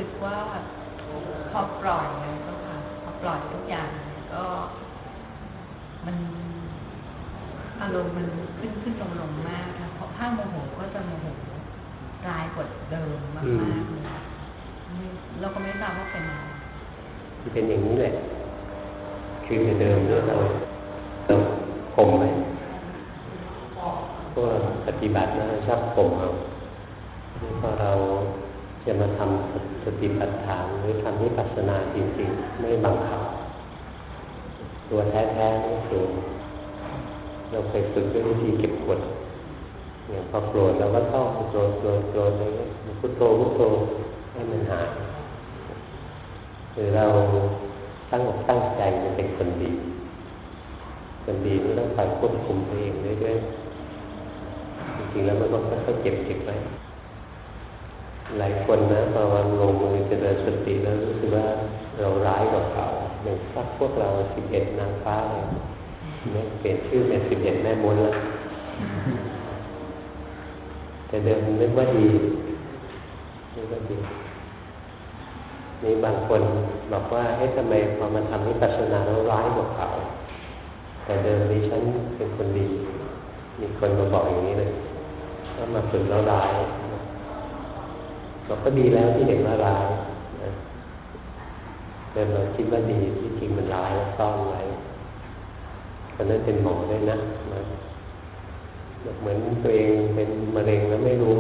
สึกว่าพอปล่อยก็ค่ะพอปล่อยทุกอย่างก็มันอารมณ์มันขึ้นลงมากค่ะเพราะถ้าโมโหก็จะโมโหร้ายกว่าเดิมมากๆเลยเราก็ไม่ทราบว่าเป็นอะไรเป็นอย่างนี้แหละคือเดิมเนี่ยเราข่มไหมพวกปฏิบัตินะชอบข่มเอาพอเราจะมาทำสติปัฏฐานหรือทำวิปัสสนาจริงๆไม่บังคับตัวแท้ๆนี่คือเราเคยฝึกด้วยวิธีเก็บกดอย่างพอโกรธเราก็ท่องโกรธอะไรเงี้ยพุทโธให้มันหายหรือเราตั้งอกตั้งใจจะเป็นคนดีไม่ต้องคอยควบคุมตัวเองเรื่อยๆจริงๆแล้วมันก็ค่อยๆเก็บไว้หลายคนนะพอวันลงมือเจริญสติแล้วรู้สึกว่าเราร้ายกว่าเขาอย่างพวกเรา11นางฟ้าเลยเนี่ยเปลี่ยนชื่อเป็น11แม่มดแล้วแต่เดิมนึกว่าดีนี่บางคนบอกว่าทำไมพอมาทำวิปัสสนาแล้วร้ายกว่าเขาแต่เดิมนี้ฉันเป็นคนดีมีคนมาบอกอย่างนี้เลยว่ามาฝึกแล้วร้ายเราก็ดีแล้วที่เห็นว่าร้ายนะเดิมเราคิดว่าดีที่จริงมันร้ายแล้วซ่อนไว้คนนั้นเป็นหมอด้วยนะเหมือนตัวเองเป็นมะเร็งแล้วไม่รู้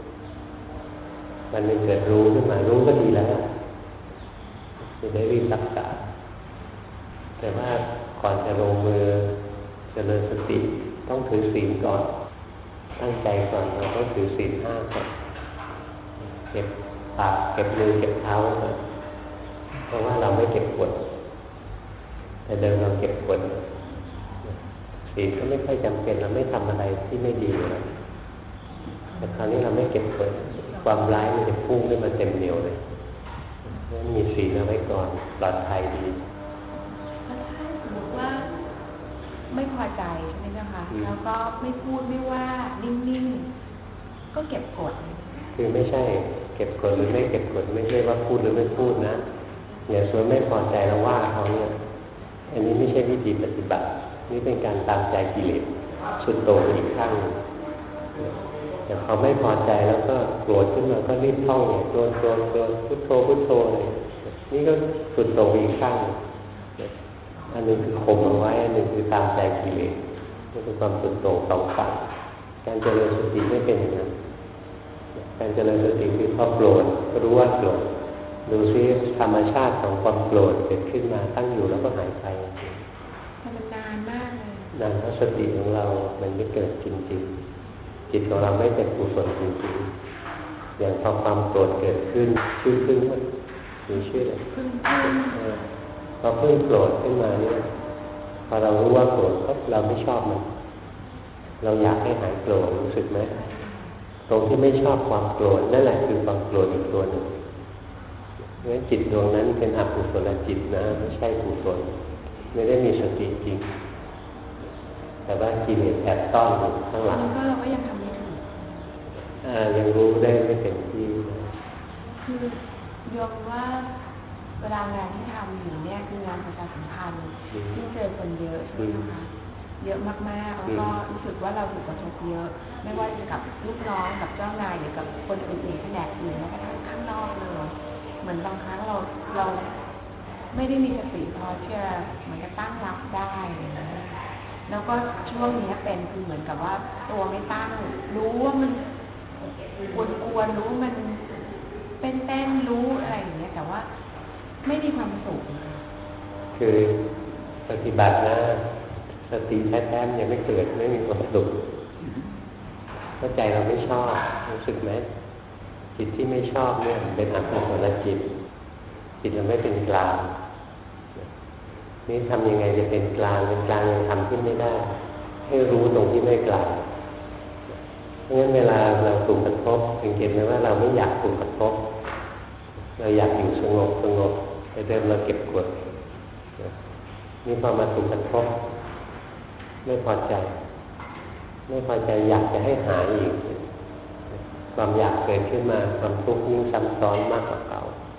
มันเกิดรู้ขึ้นมารู้ก็ดีแล้วจะได้รีบรักษาแต่ว่าก่อนจะลงมือเจริญสติต้องถือศีลก่อนตั้งใจก่อนเราต้องถือศีล5ก่อนเก็บปากเก็บมือเก็บเท้าก่อนเพราะว่าเราไม่เก็บกดแต่เดิมเราเก็บกดศีลก็ไม่ค่อยจำเป็นเราไม่ทำอะไรที่ไม่ดีแล้วแต่คราวนี้เราไม่เก็บกดความร้ายมันจะพุ่งขึ้นมาเต็มเหนียวเลยมีศีลเอาไว้ก่อนปลอดภัยดีถ้าสมมติว่าไม่พอใจใช่ไหมเจ้าคะแล้วก็ไม่พูดไม่ว่านิ่งๆก็เก็บกดคือไม่ใช่เก็บกดหรือไม่เก็บกดไม่ใช่ว่าพูดหรือไม่พูดนะอย่างส่วนไม่พอใจแล้วว่าเขาเนี่ยอันนี้ไม่ใช่วิธีปฏิบัตินี่เป็นการตามใจกิเลสสุดโต่งอีกข้างแต่พอไม่พอใจแล้วก็โกรธขึ้นมาก็รีบท่องเนี่ยโกรธพุทโธเลยนี่ก็สุดโต่งอีกข้างอันนึงคือข่มเอาไว้อันนึงคือตามใจกิเลสนี่เป็นความสุดโต่งสองฝั่งการเจริญสติไม่เป็นอย่างนั้นการเจริญสติคือพอโกรธก็รู้ว่าโกรธดูซิธรรมชาติของความโกรธเกิดขึ้นมาตั้งอยู่แล้วก็หายไปมันนานมากเลยนานเพราะสติของเรามันไม่เกิดจริงๆจิตของเราไม่เป็นกุศลจริงๆอย่างพอความโกรธเกิดขึ้นชื่อพึ่งมันมีชื่ออะไรพึ่งพอพึ่งโกรธขึ้นมาเนี่ยพอเรารู้ว่าโกรธเราไม่ชอบมันเราอยากให้หายโกรธรู้สึกไหมตรงที่ไม่ชอบความโกรธนั่นแหละคือความโกรธอีกตัวหนึ่งเพราะฉะนั้นจิตดวงนั้นเป็นอกุศลจิตนะไม่ใช่กุศลไม่ได้มีสติจริงแต่ว่ากิเลสแอบซ่อนอยู่ข้างหลังก็เราก็ยังทำไม่ถูกยังรู้ได้ไม่เต็มที่คือโยมว่าเวลางานที่ทำอยู่เนี่ยคืองานประชาสัมพันธ์ที่เจอคนเยอะใช่ไหมคะเยอะมากๆแล้วก็รู้สึกว่าเราถูกกระทบเยอะไม่ว่าจะกับลูกน้องกับเจ้านายหรือกับคนอื่นๆแผนกอื่นแม้กระทั่งข้างนอกเลยเหมือนบางครั้งเราไม่ได้มีสติพอที่จะเหมือนจะตั้งรับได้แล้วก็ช่วงนี้เป็นคือเหมือนกับว่าตัวไม่ตั้งรู้ว่ามันกวนรู้มันเป็นรู้อะไรอย่างเงี้ยแต่ว่าไม่มีความสุขคือปฏิบัตินะสติแท้ๆยังไม่เกิดไม่มีความสุขเพราะใจเราไม่ชอบรู้สึกไหมจิตที่ไม่ชอบเนี่ยเป็นอกุศลจิตเราไม่เป็นกลางนี่ทำยังไงจะเป็นกลางยังทำขึ้นไม่ได้ให้รู้ตรงที่ไม่กลางเพราะงั้นเวลาเราถูกกระทบสังเกตไหมว่าเราไม่อยากถูกกระทบเราอยากอยู่สงบแต่เดิมเราเก็บกดนี่พอมาถูกกระทบไม่พอใจอยากจะให้หายอีกความอยากเกิดขึ้นมาความทุกข์ยิ่งซ้ำซ้อนมากกว่าเก่า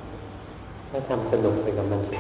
ถ้าทำสนุกไปกับมันสิ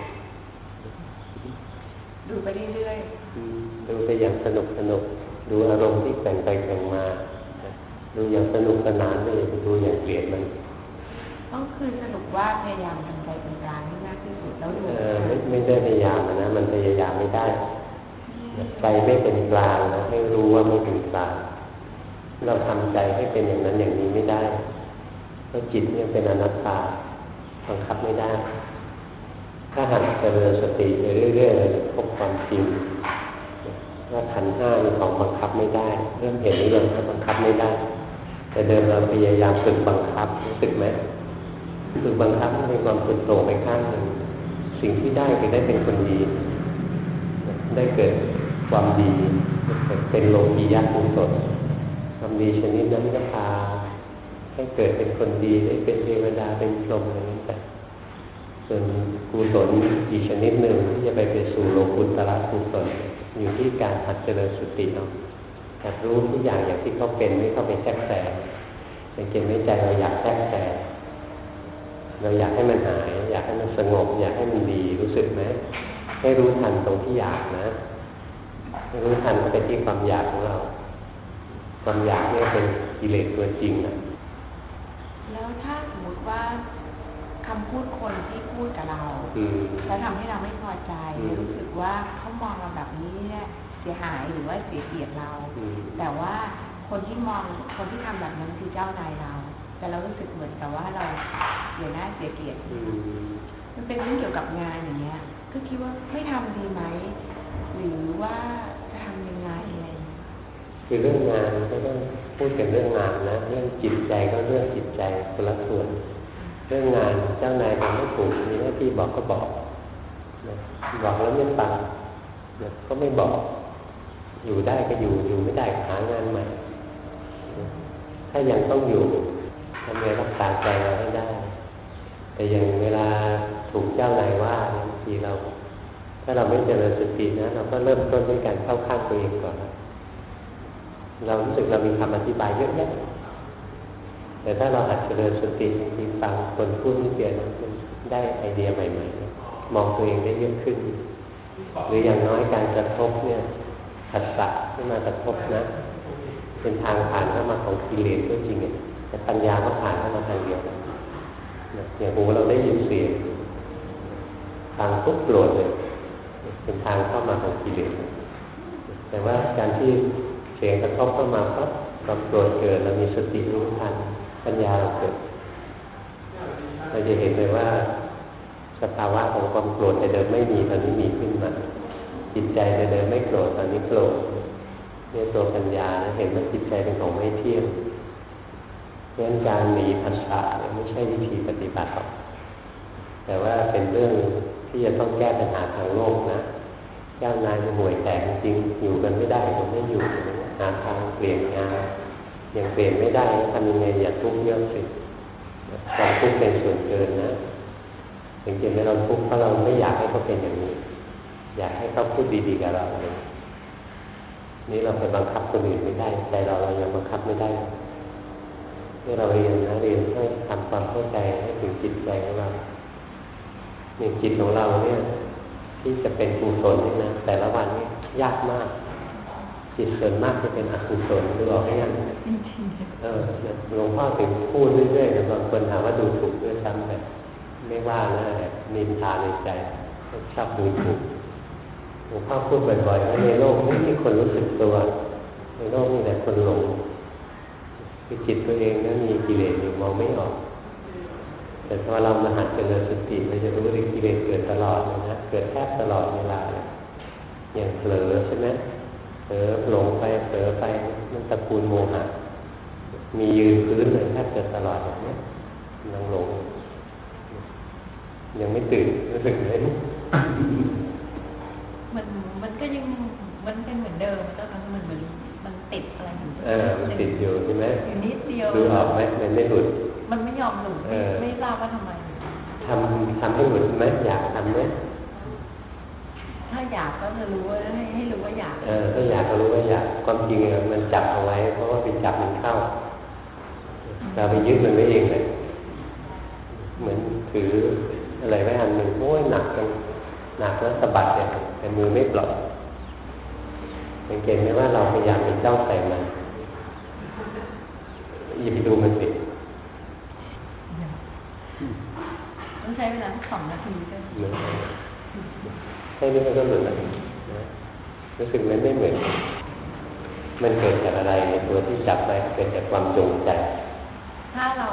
ดูไปเรื่อยดูไปอย่างสนุกดูอารมณ์ที่แกว่งไปแกว่งมาดูอย่างสนุกสนานไม่ไปดูอย่างเกลียดมันๆต้องคือสรุปว่าพยายามทำใจเป็นกลางให้มากที่สุดแล้วดูไม่ได้พยายามนะมันพยายามไม่ได้ใจไม่เป็นกลางนะให้รู้ว่าไม่เป็นกลางเราทำใจให้เป็นอย่างนั้นอย่างนี้ไม่ได้เพราะจิตเนี่ยเป็นอนัตตาบังคับไม่ได้ถ้าหัดเจริญสติไปเรื่อยๆเลยพบความจริงว่าขันธ์ห้ามีของบังคับไม่ได้เริ่มเห็นหรือยังว่าบังคับไม่ได้แต่เดิมเราพยายามฝึกบังคับรู้สึกไหมฝึกบังคับให้มีความสุดโต่งไปข้างหนึ่งสิ่งที่ได้คือได้เป็นคนดีได้เกิดความดีเป็นโลกียะกุศลความดีชนิดนั้นก็พาให้เกิดเป็นคนดีได้เป็นเทวดาเป็นพรหมอะไรนั้นไปส่วนกุศลอีกชนิดหนึ่งที่จะไปสู่โลกุตระกุศลอยู่ที่การหัดเจริญสติเอาหัดรู้ทุกอย่างอย่างที่เขาเป็นไม่เข้าไปแทรกแซงสังเกตไหมใจเราอยากแทรกแซงเราอยากให้มันหายอยากให้มันสงบอยากให้มันดีรู้สึกไหมให้รู้ทันตรงที่อยากนะให้รู้ทันไปที่ความอยากของเราความอยากเนี่ยเป็นกิเลสตัวจริงนะแล้วถ้าสมมติว่าคำพูดคนที่พูดกับเราแล้วทำให้เราไม่พอใจรู้สึกว่าเขามองเราแบบนี้เนี่ยเสียหายหรือว่าเสียเกียรติเราแต่ว่าคนที่ทำแบบนั้นคือเจ้านายเราแต่เรารู้สึกเหมือนกับว่าเราเสียหน้าเสียเกียรติมันเป็นเรื่องเกี่ยวกับงานอย่างเงี้ยก็คิดว่าไม่ทำดีไหมหรือว่าจะทำยังไงอะไรคือเรื่องงานก็ต้องพูดกันเรื่องงานนะเรื่องจิตใจก็เรื่องจิตใจคนละส่วนเรื่องงานเจ้านายทำไม่ถูกมีหน้าที่บอกก็บอกบอกแล้วไม่ฟังก็ไม่บอกอยู่ได้ก็อยู่ไม่ได้ก็หางานใหม่ถ้ายังต้องอยู่ทำไงรักษาใจเราให้ได้แต่อย่างเวลาถูกเจ้านายว่าบางทีเราถ้าเราไม่เจริญสตินะเราก็เริ่มต้นด้วยการเข้าข้างตัวเองก่อนเรารู้สึกเรามีคำอธิบายเยอะแยะแต่ถ้าเราหัดเจริญสติมีฟังคนพูดนิดเดียวมันได้ไอเดียใหม่ๆมองตัวเองได้เยอะขึ้นหรืออย่างน้อยการกระทบเนี่ยผัสสะที่มากระทบนะเป็นทางผ่านเข้ามาของกิเลสก็จริงแต่ปัญญาก็ผ่านเข้ามาทางเดียวอย่างหูเราได้ยินเสียงทางทุกโกรธเลยเป็นทางเข้ามาของกิเลสแต่ว่าการที่เสียงกระทบเข้ามาปั๊บความโกรธเกิดเรามีสติรู้ทันปัญญาเราเกิดเราจะเห็นเลยว่าสภาวะของความโกรธแต่เดิมไม่มีตอนนี้มีขึ้นมาจิตใจแต่เดิมไม่โกรธตอนนี้โกรธเนี่ยตัวปัญญาเห็นว่าจิตใจเป็นของไม่เที่ยงเพราะฉะนั้นการหนีผัสสะไม่ใช่วิธีปฏิบัติหรอกแต่ว่าเป็นเรื่องที่จะต้องแก้ปัญหาทางโลกนะเจ้านายห่วยแตกจริงอยู่กันไม่ได้ก็ไม่อยู่หาทางเปลี่ยนงานยังเปลี่ยนไม่ได้ทำยังไงอย่าทุกข์เยอะสิความทุกข์เป็นส่วนเกินนะถึงจะไม่เราทุกข์เพราะเราไม่อยากให้เขาเป็นอย่างนี้อยากให้เขาพูดดีๆกับเราเลยนี่เราไปบังคับคนอื่นไม่ได้ใจเรายังบังคับไม่ได้ที่เราเรียนนะเรียนให้ทำความเข้าใจให้ถึงจิตใจของเราเนี่ยจิตของเราเนี่ยที่จะเป็นกุศลนี่นะแต่ละวันนี่ยากมากจิตส่วนมากจะเป็นอกุศลดูออกไหมยังหลวงพ่อถึงพูดเรื่อยๆบางคนถามว่าดูถูกด้วยซ้ำไปไม่ว่านะนินทาในใจชอบดูถูกหลวงพ่อพูดบ่อยๆว่าในโลกไม่มีคนรู้สึกตัวในโลกมีแต่คนหลงคือจิตตัวเองนั้นมีกิเลสอยู่มองไม่ออกแต่พอเรามาหัดเจริญสติเราจะรู้ว่ากิเลสเกิดตลอดเลยนะเกิดแทบตลอดเวลาอย่างเผลอใช่ไหมเผลอหลงไปเผลอไปมันตระกูลโมหะมียืนพื้นเลยแทบจะตลอดแบบนี้นั่งหลงยังไม่ตื่นรู้สึกไหมมันก็ยังมันเป็นเหมือนเดิมแล้วมันติดอะไรอยู่มันติดอยู่ใช่ไหมอยู่นิดเดียวดูออกไหมมันไม่หลุดมันไม่ยอมหลุดไม่ทราบว่าทำไมทำให้หลุดไหมอยากทำไหมถ้าอยากก็จะรู้ว่าให้รู้ว่าอยากถ้าอยากก็รู้ว่าอยากความจริงมันจับเอาไว้เพราะว่าไปจับมันเข้าเราไปยึดมันไว้เองเลยเหมือนถืออะไรไว้อันนหนึ่งโอ้ยหนักกันหนักแล้วสะบัดเนี่ยแต่มือไม่ปล่อยสังเกตไหมว่าเราพยายามไปจ้องใส่มันอย่าไปดูมันสิต้องใช้เวลาสัก2 นาทีใช่ไหมแค่นี้มันก็หลุดแล้วนะรู้สึกมันไม่เหมือนมันเกิดจากอะไรในตัวที่จับไปเกิดจากความจงใจถ้าเรา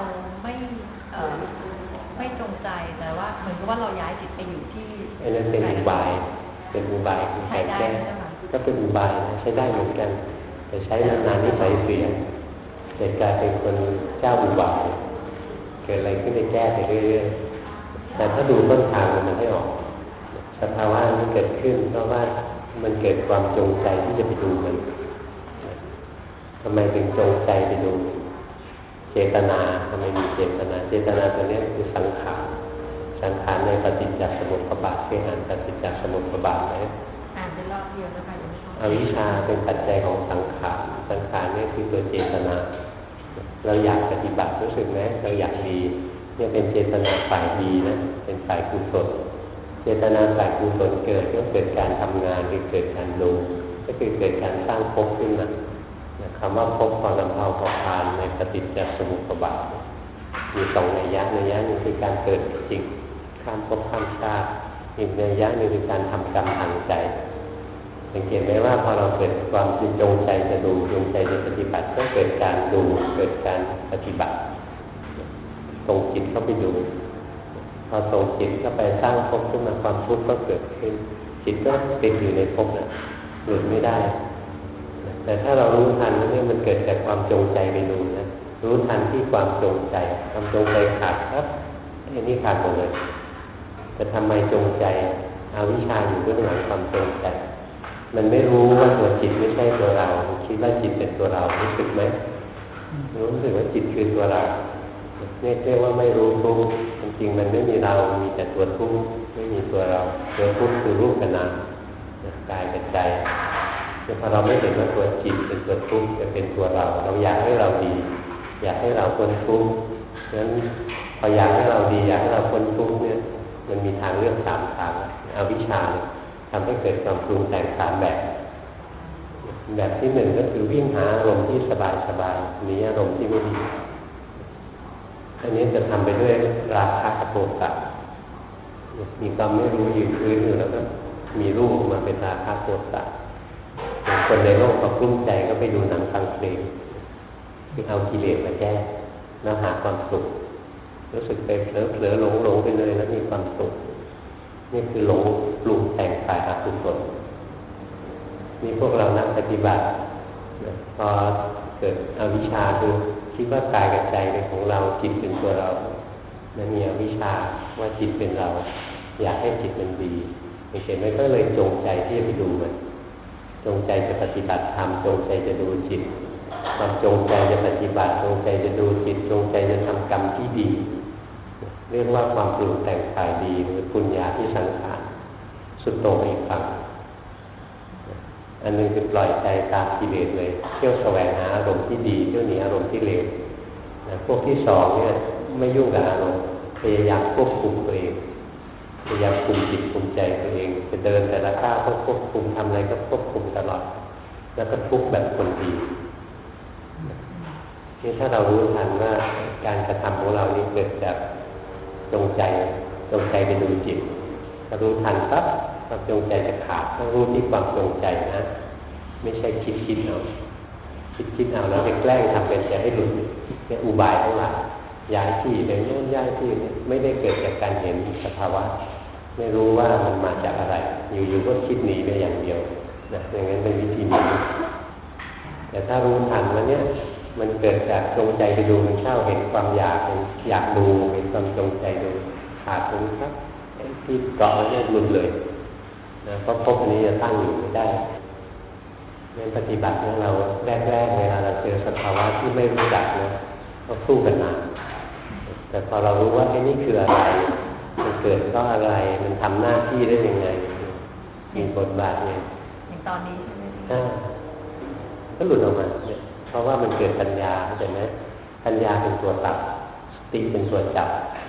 ไม่จงใจแต่ว่าเหมือนกับว่าเราย้ายจิตไปอยู่ที่อันนั้นเป็นอุบายเป็นอุบายคือการแก้ก็เป็นอุบายนะใช้ได้เหมือนกันแต่ใช้นานๆนิสัยเสียเกิดกลายเป็นคนเจ้าอุบายเกิดอะไรขึ้นไปแก้ไปเรื่อยๆแต่ถ้าดูต้นทางมันให้ออกสภาวะนี้เกิดขึ้นเพราะว่ามันเกิดความจงใจที่จะไปดูมันทำไมถึงจงใจไปดูเจตนาทำไมมีเจตนาเจตนาตัวนี้คือสังขารสังขารในปฏิจจสมุปบาทที่อ่านปฏิจจสมุปบาทไหมอ่านเป็นรอบเดียวนะคะยังไม่ชอบอวิชชาเป็นปัจจัยของสังขารสังขารนี่คือตัวเจตนาเราอยากปฏิบัติรู้สึกไหมเราอยากดีเนี่ยเป็นเจตนาฝ่ายดีนะเป็นฝ่ายกุศลเจตนาฝ่ายกุศลเกิดก็เกิดการทำงานหรือเกิดการดูก็คือเกิดการสร้างภพขึ้นมาคำว่าภพความลำเอาพอพานในปฏิจจสมุปบาทมี2 นัยยะหนึ่งคือการเกิดจริงข้ามภพข้ามชาติอีกนัยยะหนึ่งคือการทำกรรมทางใจสังเกตไหมว่าพอเราเกิดความจงใจจะดูจงใจจะปฏิบัติก็เกิดการดูเกิดการปฏิบัติส่งจิตเข้าไปดูพอส่งจิตเข้าไปสร้างภพขึ้นมาความทุกข์ก็เกิดขึ้นจิตก็ติดอยู่ในภพนั้นหลุดไม่ได้แต่ถ้าเรารู้ทันนี่มันเกิดจากความจงใจไปดูนะรู้ทันที่ความจงใจความจงใจขาดครับอันนี้ขาดหมดเลยแต่ทำไมจงใจอวิชชาอยู่เบื้องหลังความจงใจมันไม่รู้ว่าตัวจิตไม่ใช่ตัวเราคิดว่าจิตเป็นตัวเรารู้สึกไหมรู้สึกว่าจิตคือตัวเราเนี่ยเรียกว่าไม่รู้ทุกข์จริงๆมันไม่มีเรามีแต่ตัวทุกข์ไม่มีตัวเราตัวทุกข์คือรูปกับนามกายกับใจแต่พอเราไม่เห็นว่าตัวจิตเป็นตัวทุกข์จะเป็นตัวเราเราอยากให้เราดีอยากให้เราพ้นทุกข์ฉะนั้นพออยากให้เราดีอยากให้เราพ้นทุกข์เนี่ยมันมีทางเลือก3 ทางอวิชชาทำให้เกิดความปรุงแต่ง3 แบบที่ 1ก็คือวิ่งหาอารมณ์ที่สบายๆหนีอารมณ์ที่ไม่ดีอันนี้จะทำไปด้วยราคะโทสะมีความไม่รู้อยู่พื้นอยู่แล้วก็มีรูปมาเป็นราคะโทสะคนในโลกก็กลุ้มใจก็ไปดูหนังฟังเพลงที่เอากิเลสมาแก้แล้วหาความสุขรู้สึกไปเผลอหลงไปเลยแล้วมีความสุขนี่คือหลงปรุงแต่งฝ่ายอกุศลนี่พวกเรานักปฏิบัติพอเกิดอวิชชาคือคิดว่ากายกับใจเป็นของเราจิตเป็นตัวเราแล้วมีอวิชชาว่าจิตเป็นเราอยากให้จิตมันดีเห็นไหมก็เลยจงใจที่จะไปดูมันจงใจจะปฏิบัติธรรมจงใจจะดูจิตความจงใจจะปฏิบัติจงใจจะดูจิตจงใจจะทำกรรมที่ดีเรียกว่าความปรุงแต่งฝ่ายดีหรือปุญญาที่สังขารสุดโต่งอีกฝั่งอันนึงคือปล่อยใจตามกิเลสเลยเที่ยวแสวงหาอารมณ์ที่ดีเที่ยวหนีอารมณ์ที่เลวพวกที่2เนี่ยไม่ยุ่งกับอารมณ์พยายามควบคุมตัวเองพยายามคุมจิตคุมใจตัวเองจะเดินแต่ละก้าวก็ควบคุมทำอะไรก็ควบคุมตลอดแล้วก็ทุกข์แบบคนดีนี่ถ้าเรารู้ทันว่าการกระทำของเรานี้เกิดจากจงใจไปดูจิตถ้ารู้ทันปั๊บความจงใจจะขาดต้องรู้ที่ความจงใจนะไม่ใช่คิดเอาคิดเอาแล้วไปแกล้งทำเป็นจะให้หลุดเนี่ยอุบายทั้งหลายย้ายที่ไปโน่นย้ายที่เนี่ยไม่ได้เกิดจากการเห็นสภาวะไม่รู้ว่ามันมาจากอะไรอยู่ๆก็คิดหนีไปอย่างเดียวนะอย่างนั้นเป็นวิธีหนีแต่ถ้ารู้ทันว่าเนี่ยมันเกิดจากจงใจไปดูมันเข้าเห็นความอยากดูเห็นความจงใจดูขาดตรงนี้ครับที่เกาะเนี่ยหลุดเลยนะเพราะภพนี้จะตั้งอยู่ไม่ได้ในปฏิบัติของเราแรกๆเวลาเราเจอสภาวะที่ไม่รู้จักนะก็สู้กันนานแต่พอเรารู้ว่าไอ้นี่คืออะไรมันเกิดเพราะอะไรมันทำหน้าที่ได้ยังไงมีบทบาทไงอย่างตอนนี้ใช่ไหมก็หลุดออกมาเนี่ยเพราะว่ามันเกิดปัญญาเข้าใจไหมปัญญาเป็นตัวตัดสติเป็นตัวจับ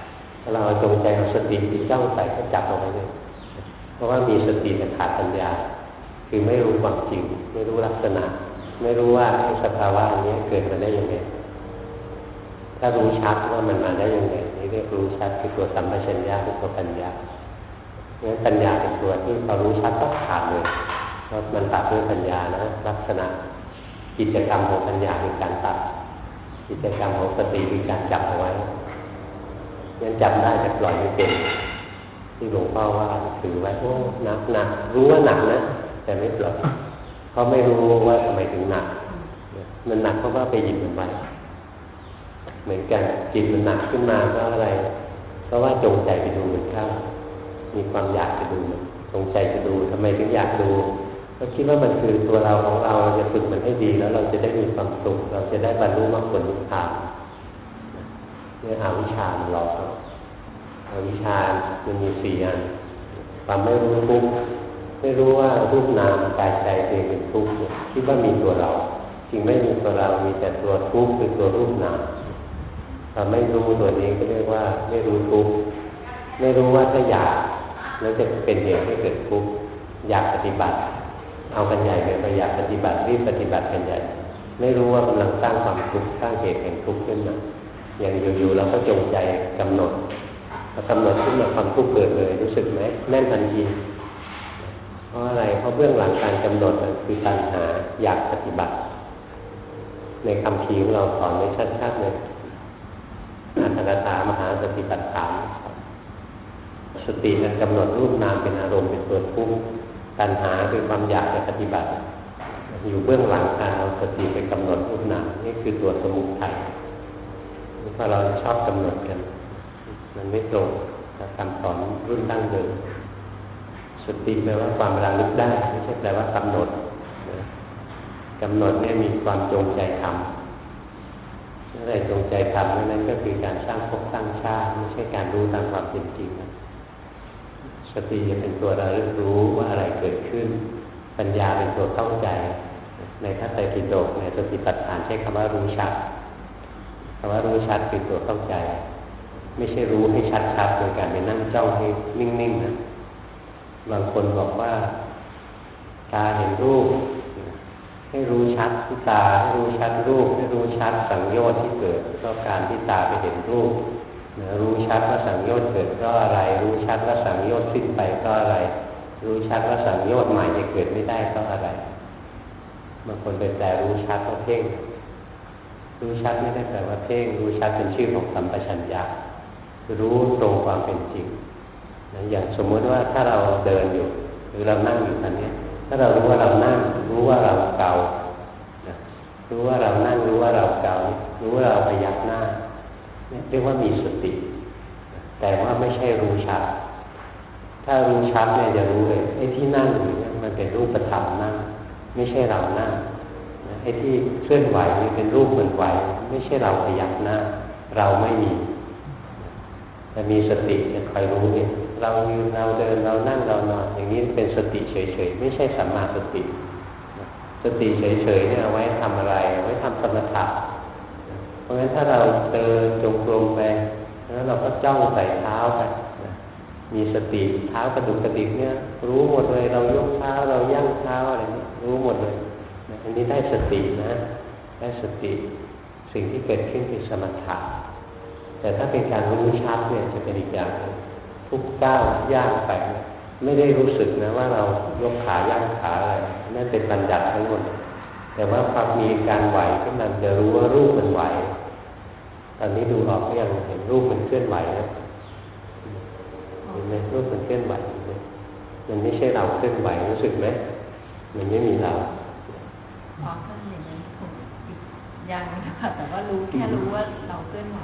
เราจงใจเอาสติที่จ้องใส่ก็จับเอาไว้เลยเพราะว่ามีสติแต่ขาดปัญญาคือไม่รู้ความจริงไม่รู้ลักษณะไม่รู้ว่าไอ้สภาวะอันนี้เกิดมาได้ยังไงถ้ารู้ชัดว่ามันมาได้ยังไงนี่เรียกรู้ชัดคือตัวสัมปชัญญะคือตัวปัญญางั้นปัญญาเป็นตัวที่พอรู้ชัดต้องขาดเลยเพราะมันตัดด้วยปัญญานะลักษณะกิจกรรมของปัญญาคือการตัดกิจกรรมของสติคือการจับเอาไว้งั้นจับได้แต่ปล่อยไม่เป็นที่หลวงพ่อว่าถือไว้โอ้หนักรู้ว่าหนักนะแต่ไม่ปล่อยเพราะไม่รู้ว่าทำไมถึงหนักมันหนักเพราะว่าไปหยิบมันไว้เหมือนกันจิตมันหนักขึ้นมาเพราะอะไรเพราะว่าจงใจไปดูมันเข้ามีความอยากจะดูมันจงใจจะดูทำไมถึงอยากดูก็คิดว่ามันคือตัวเราของเราจะฝึกมันให้ดีแล้วเราจะได้มีความสุขเราจะได้บรรลุมรรคผลนิพพานเนี่ยอวิชชาหลอกอวิชชามันมี4 อันความไม่รู้ทุกข์ไม่รู้ว่ารูปนามกายใจเองเป็นทุกข์คิดว่ามีตัวเราจริงไม่มีตัวเรามีแต่ตัวทุกข์คือตัวรูปนามเราไม่รู้ตัวนี้ก็เรียกว่าไม่รู้ทุกข์ไม่รู้ว่าถ้าอยากแล้วจะเป็นเหตุให้เกิดทุกข์อยากปฏิบัติเอากันใหญ่เลยไปอยากปฏิบัติรีบปฏิบัติกันใหญ่ไม่รู้ว่ากำลังสร้างความทุกข์สร้างเหตุแห่งทุกข์ขึ้นมาอย่างอยู่ๆเราก็จงใจกำหนดพอกำหนดขึ้นมาความทุกข์เกิดเลยรู้สึกไหมแน่นทันทีเพราะอะไรเพราะเบื้องหลังการกำหนดคือตัณหาอยากปฏิบัติในคำพีของเราสอนไว้ชัดๆเลยอัตถกถามหาสติปัฏฐานสตินั้นกำหนดรูปนามเป็นอารมณ์เป็นตัวทุกข์ตัณหาคือความอยากจะปฏิบัติอยู่เบื้องหลังการเอาสติไปกำหนดรูปนามนี่คือตัวสมุทัยเพราะเราชอบกำหนดกันมันไม่ตรงกับคำสอนรุ่นดั้งเดิมสติแปลว่าความระลึกได้ไม่ใช่แปลว่ากำหนดกำหนดเนี่ยมีความจงใจทำอะไรจงใจทำนั้นก็คือการสร้างภพสร้างชาติไม่ใช่การรู้ตามความเป็นจริงนะสติจะเป็นตัวระลึกรู้ว่าอะไรเกิดขึ้นปัญญาเป็นตัวเข้าใจในพระไตรปิฎกในสติปัฏฐานใช้คำว่ารู้ชัดคำว่ารู้ชัดคือตัวเข้าใจไม่ใช่รู้ให้ชัดๆโดยการไปนั่งจ้องให้นิ่งๆนะบางคนบอกว่าตาเห็นรูปให้รู้ชัดที่ตาให้รู้ชัดรูปให้รู้ชัดสังโยชน์ที่เกิดเพราะการที่ตาไปเห็นรูปรู้ชัดว่าสังโยชน์เกิดเพราะอะไรรู้ชัดว่าสังโยชน์สิ้นไปเพราะอะไรรู้ชัดว่าสังโยชน์ใหม่จะเกิดไม่ได้เพราะอะไรบางคนเป็นแต่รู้ชัดว่าเพ่งรู้ชัดไม่ได้แปลว่าเพ่งรู้ชัดเป็นชื่อของสัมปชัญญะรู้ตรงความเป็นจริงอย่างสมมติว่าถ้าเราเดินอยู่หรือเรานั่งอยู่ตอนนี้ถ้าเรารู้ว่าเรานั่งรู้ว่าเราเการู้ว่าเรานั่งรู้ว่าเราเการู้ว่าเราพยักหน้าเรียกว่ามีสติแต่ว่าไม่ใช่รู้ชัดถ้ารู้ชัดเนี่ยจะรู้เลยไอ้ที่นั่งอยู่เนี่ยมันเป็นรูปธรรมนั่งไม่ใช่เรานั่งไอ้ที่เคลื่อนไหวนี่เป็นรูปเหมือนไหวไม่ใช่เราพยักหน้าเราไม่มีแต่มีสติจะคอยรู้เองเรายืนเราเดินเรานั่งเรานอนอย่างนี้เป็นสติเฉยๆไม่ใช่สัมมาสติสติเฉยๆเนี่ยเอาไว้ทำอะไรเอาไว้ทำสมถะเพราะฉะนั้นถ้าเราเดินจงกรมไปแล้วเราก็จ้องใส่เท้าไปมีสติเท้ากระดุกกระดิกเนี่ยรู้หมดเลยเรายกเท้าเรายั่งเท้าอะไรนี้รู้หมดเลยอันนี้ได้สตินะได้สติสิ่งที่เกิดขึ้นคือสมถะแต่ถ้าเป็นการรู้ชัดเนี่ยจะเป็นอีกอย่างทุกก้าวย่างไปไม่ได้รู้สึกนะว่าเรายกขาย่างขาอะไรนั่นเป็นบัญญัติทั้งหมดแต่ว่าพอมีการไหวขึ้นมาจะรู้ว่ารูปมันไหวตอนนี้ดูออกก็ยังเห็นรูปมันเคลื่อนไหวนะเห็นไหมรูปมันเคลื่อนไหวมันไม่ใช่เราเคลื่อนไหวรู้สึกไหมมันไม่มีเราพอเคลื่อนอย่างนั้นผมยังนะคะแต่ว่ารู้แค่รู้ว่าเราเคลื่อนไหว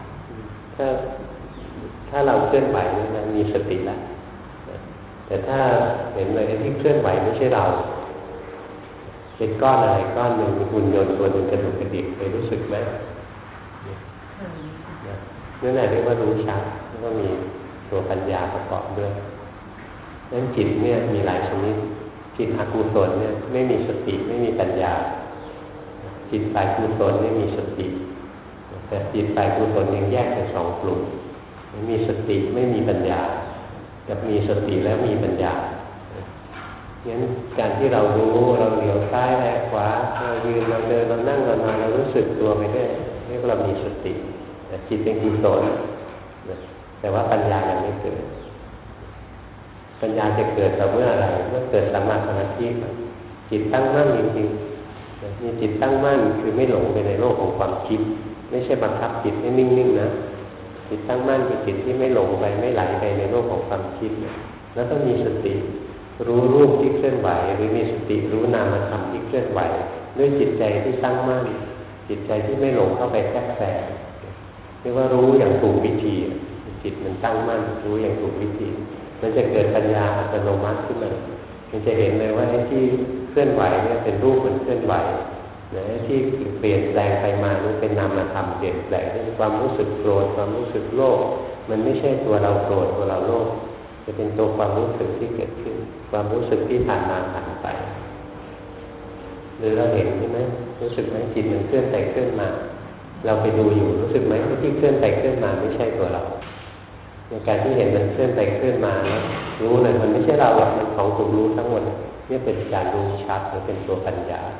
ถ้าเราเคลื่อนไหวนี่นะมีสติแล้วแต่ถ้าเห็นเลยที่เคลื่อนไหวไม่ใช่เราเป็นก้อนอะไรก้อนหนึ่งเป็นหุ่นยนต์ตัวหนึ่งกระดุกกระดิกเคยรู้สึกไหมนั่นแหละเรียกว่ารู้ชัดแล้วก็มีตัวปัญญาประกอบด้วยนั้นจิตเนี่ยมีหลายชนิดจิตอกุศลเนี่ยไม่มีสติไม่มีปัญญาจิตฝ่ายกุศลเนี่ยมีสติแต่จิตฝ่ายกุศลยังแยกเป็น2 กลุ่มไม่มีสติไม่มีปัญญากับมีสติแล้วมีปัญญางั้นการที่เรารู้เราเหลียวซ้ายแลขวาเรายืนเราเดินเรานั่งเรานอนเรารู้สึกตัวไปด้วยเรียกว่าเรามีสติจิตเป็นกุศลแต่ว่าปัญญายังไม่เกิดปัญญาจะเกิดต่อเมื่ออะไรเมื่อเกิดสัมมาสมาธิจิตตั้งมั่นจริงๆมีจิตตั้งมั่นคือไม่หลงไปในโลกของความคิดไม่ใช่บังคับจิตให้นิ่งๆนะจิตตั้งมั่นคือจิตที่ไม่หลงไปไม่ไหลไปในโลกของความคิดแล้วก็มีสติรู้รูปที่เคลื่อนไหวหรือมีสติรู้นามธรรมที่เคลื่อนไหวด้วยจิตใจที่ตั้งมั่นจิตใจที่ไม่หลงเข้าไปแทรกแซงเรียกว่ารู้อย่างถูกวิธีจิตมันตั้งมั่นรู้อย่างถูกวิธีมันจะเกิดปัญญาอัตโนมัติขึ้นมามันจะเห็นเลยว่าไอ้ที่เคลื่อนไหวเนี่ยเป็นรูปมันเคลื่อนไหวนะที่เปลี่ยนแปลงไปมานี่เป็นนามธรรมเปลี่ยนแปลงเป็นความรู้สึกโกรธความรู้สึกโลภมันไม่ใช่ตัวเราโกรธตัวเราโลภจะเป็นตัวความรู้สึกที่เกิดขึ้นความรู้สึกที่ผ่านมาผ่านไปหรือเราเห็นใช่ไหมรู้สึกไหมจิตมันเคลื่อนไปเคลื่อนมาเราไปดูอยู่รู้สึกไหมที่เคลื่อนไปเคลื่อนมาไม่ใช่ตัวเราในการที่เห็นมันเคลื่อนไปเคลื่อนมานะรู้เลยมันไม่ใช่เราหรอกมันของถูกรู้ทั้งหมดนี่เป็นการรู้ชัดหรือเป็นตัวปัญญา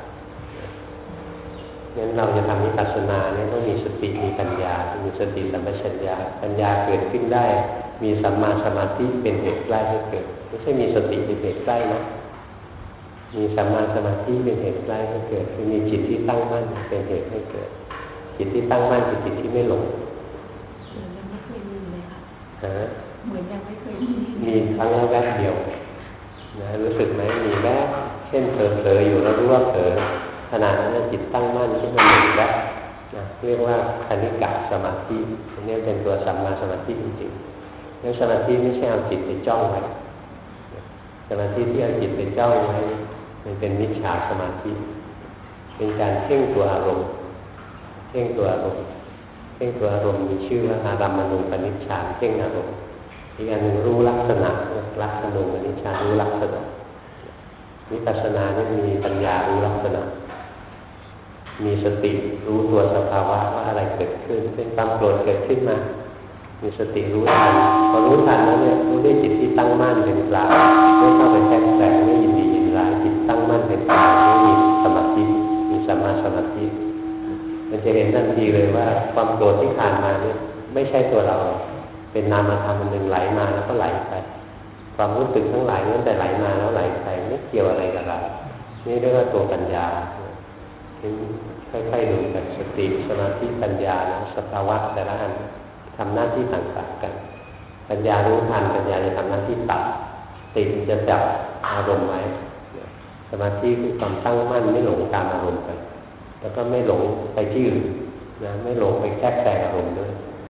งั้นเราจะทำวิปัสสนาเนี่ยต้องมีสติมีปัญญามีสติสัมปชัญญะปัญญาเกิดขึ้นได้มีสัมมาสมาธิเป็นเหตุใกล้ให้เกิดไม่ใช่มีสติเป็นเหตุใกล้นะมีสัมมาสมาธิเป็นเหตุใกล้ให้เกิดคือมีจิตที่ตั้งมั่นเป็นเหตุให้เกิดจิตที่ตั้งมั่นคือจิตที่ไม่หลงยังไม่เคยมีเลยค่ะเหมือนยังไม่เคยมีครั้งละแวบเดียวนะรู้สึกไหมมีแวบเช่นเผลอๆอยู่แล้วรู้ว่าเผลอขณะนั้นจิตตั้งมั่นที่มันหนึ่งแล้วนะเรียกว่าคณิกะสมาธิอันนี้เป็นตัวสัมมาสมาธิจริงๆแล้วสมาธิไม่ใช่เอาจิตไปจ้องไว้สมาธิที่เอาจิตไปจ้องไว้มันเป็นมิจฉาสมาธิเป็นการเพ่งตัวอารมณ์เพ่งตัวอารมณ์เพ่งตัวอารมณ์มีชื่อว่าอารัมมณูปนิชฌานเพ่งอารมณ์อีกอันหนึ่งรู้ลักษณะลักษณูปนิชฌานรู้ลักษณะวิปัสสนานี่มีปัญญารู้ลักษณะมีสติรู้ตัวสภาวะว่าอะไรเกิดขึ้นเป็นความโกรธเกิดขึ้นมามีสติรู้ทันพอรู้ทันแล้วเนี่ยรู้ด้วยจิตที่ตั้งมั่นเป็นกลางไม่เข้าไปแทรกแซงไม่ยินดียินร้ายจิตตั้งมั่นเป็นกลางไม่มีสมาธิมีสัมมาสมาธิมันจะเห็นทันทีเลยว่าความโกรธที่ผ่านมาเนี่ยไม่ใช่ตัวเราเป็นนามธรรมหนึ่งไหลมาแล้วก็ไหลไปความรู้สึกทั้งหลายนั้นแต่ไหลมาแล้วไหลไปไม่เกี่ยวอะไรกับเรานี่เรียกว่าตัวปัญญาค่อยๆดูกันสติสมาธิปัญญาสภาวะแต่ละอันทำหน้าที่ต่างๆกันปัญญารู้ทันปัญญาจะทำหน้าที่ตัดติจะจับอารมณ์ไว้สมาธิคือความตั้งมั่นไม่หลงตามอารมณ์ไปแล้วก็ไม่หลงไปที่อื่นนะไม่หลงไปแทรกแซงอารมณ์ด้วย